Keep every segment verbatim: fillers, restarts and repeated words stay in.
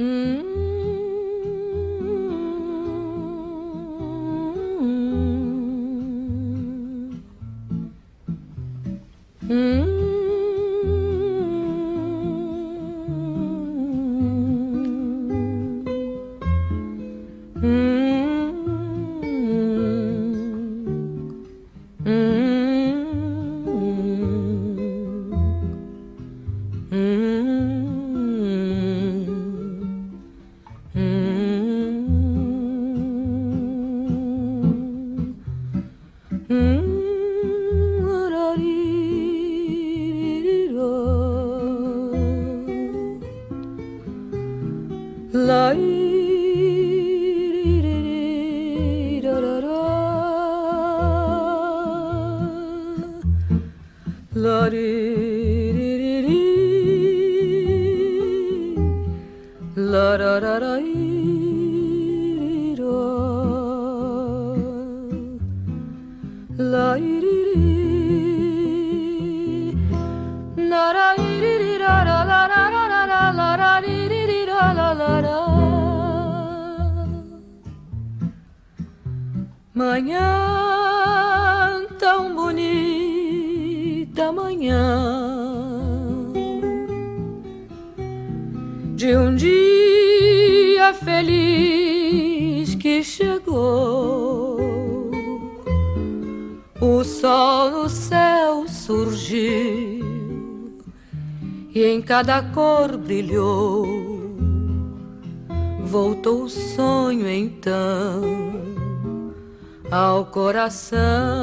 Manhã tão bonita, manhã de um dia feliz que chegou. O sol no céu surgiu e em cada cor brilhou. Voltou o sonho então ao coração.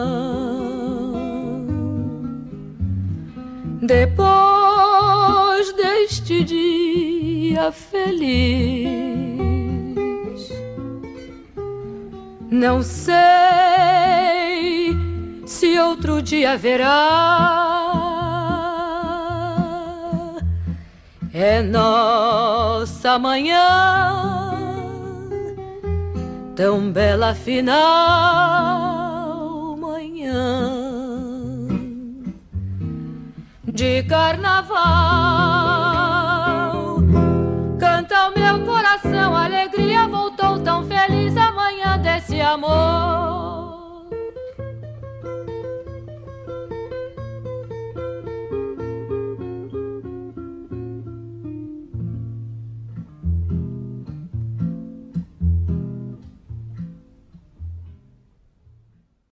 Depois deste dia feliz, não sei se outro dia haverá. É nossa manhã tão bela final, manhã de carnaval. Canta o meu coração, a alegria voltou tão feliz, a manhã desse amor.